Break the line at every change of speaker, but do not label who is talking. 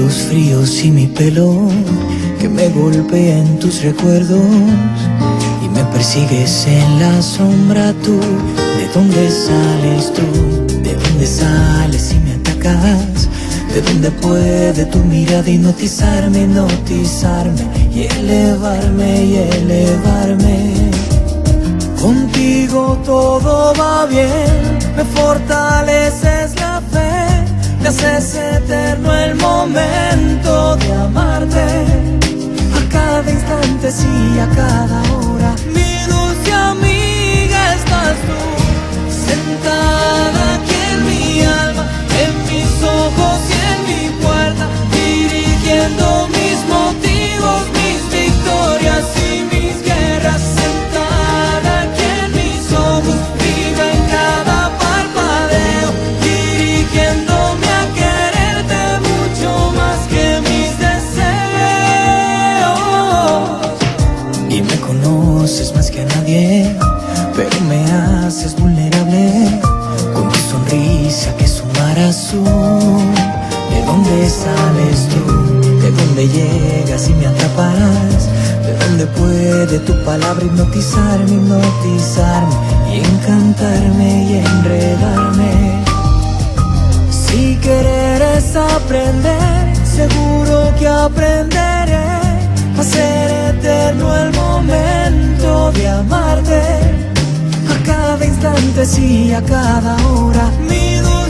dedos fríos y mi pelo que me golpea en tus recuerdos y me persigues en la sombra tú. ¿De dónde sales tú? ¿De dónde sales y me atacas? ¿De dónde puede tu mirada hipnotizarme, hipnotizarme y elevarme, y elevarme? Contigo todo va bien, me fortaleces la fe, me haces eterno el momento de amarte. A cada instante, sí, a cada hora, mi dulce amiga estás tú, sentada aquí en mi alma, en mis ojos y en mi puerta, dirigiendo mis motivos, mis victorias y mis guerras. Sentada aquí en mis ojos, viva en cada parpadeo, dirigiéndome a quererte mucho más que mis deseos. Y me conoces más que a nadie, pero me haces vulnerable con tu sonrisa que es un mar azul. ¿De dónde sales tú? ¿De dónde llegas y me atraparás? ¿De dónde puede tu palabra hipnotizarme, hipnotizarme y encantarme y enredarme? Si querer es aprender, seguro que aprenderé a ser eterno el momento de amarte. A cada instante, sí, a cada hora, mi